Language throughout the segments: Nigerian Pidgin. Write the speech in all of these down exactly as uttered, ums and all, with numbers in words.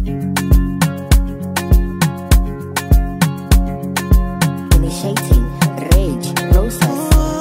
Initiating rage process.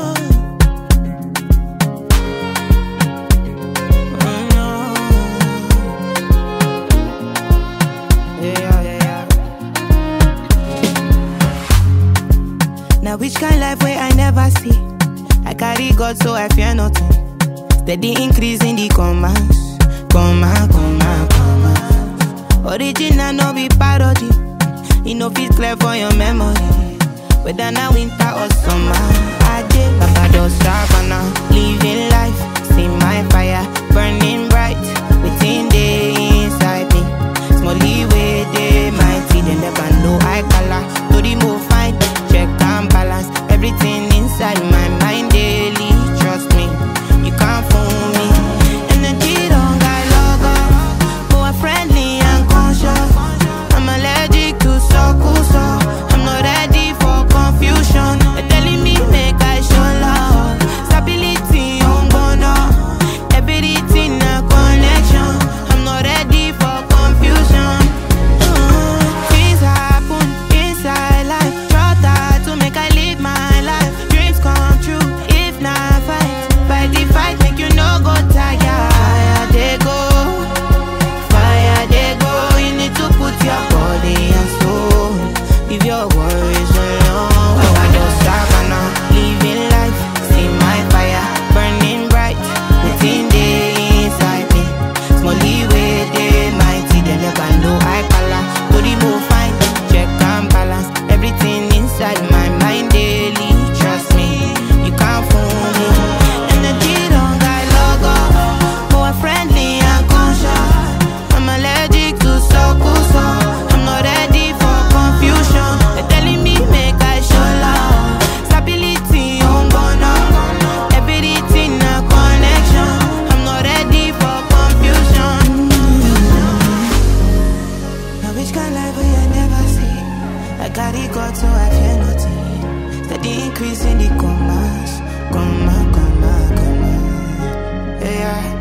Now which kind life where I never see? I carry God so I fear nothing. Steady increase in the commas, comma, comma, comma. Original no be parody. You know fit clear for your memory. Whether na winter or summer, I did Barbados Savannah, living life. See my fire burning bright within the inside me. Smally way they mighty, they never know I color. To the move fine, check and balance everything inside my mind daily. Trust me, you can't fool me. Energy don't got logo, more friendly and conscious. I'm allergic to circles, so I'm not ready for confusion. They're telling me make I show love, stability on bono, everything a connection. I'm not ready for confusion. Uh, things happen inside life, try that to make I live my life. Dreams come true if not fight. By the fight, make you no go tired. Fire they go, fire they go. You need to put your body and soul. Leave your worries alone. I want your savannah, living life. See my fire burning bright within the inside me. Smally way they mighty, they never know I color. To the move fine, check and balance everything inside my mind daily. Trust me, you can't fool me. Energy don't got logo, more friendly and conscious. I'm allergic to circles, so I'm not ready for confusion. They're telling me make I show love, stability on bono, everything a connection. I'm not ready for confusion. Now which kind life will you never see? I carry God so I fear nothing. Steady increase in the commas, comma, comma, comma. Yeah.